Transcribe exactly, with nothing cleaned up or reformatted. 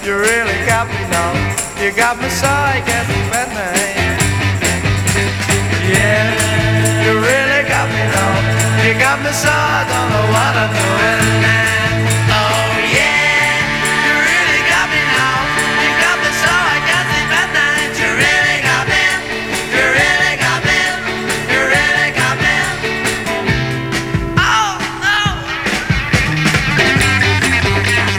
you really got me now. You got me so I can't defend me. Yeah, you really got me now. You got me so I don't know what I'm doing.